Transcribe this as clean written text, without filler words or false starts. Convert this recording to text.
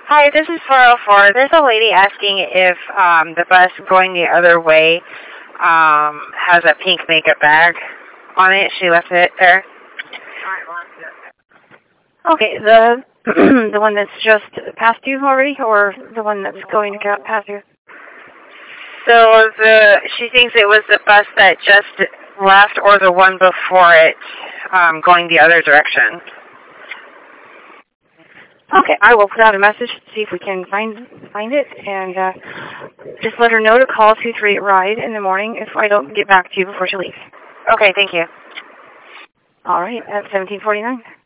Hi, this is 404. There's a lady asking if the bus going the other way has a pink makeup bag on it. She left it there. Okay, the the one that's just past you already, or the one that's going to go past you? So she thinks it was the bus that just left or the one before it going the other direction. Okay, I will put out a message to see if we can find it, and just let her know to call 23-RIDE in the morning if I don't get back to you before she leaves. Okay, thank you. All right, at 1749.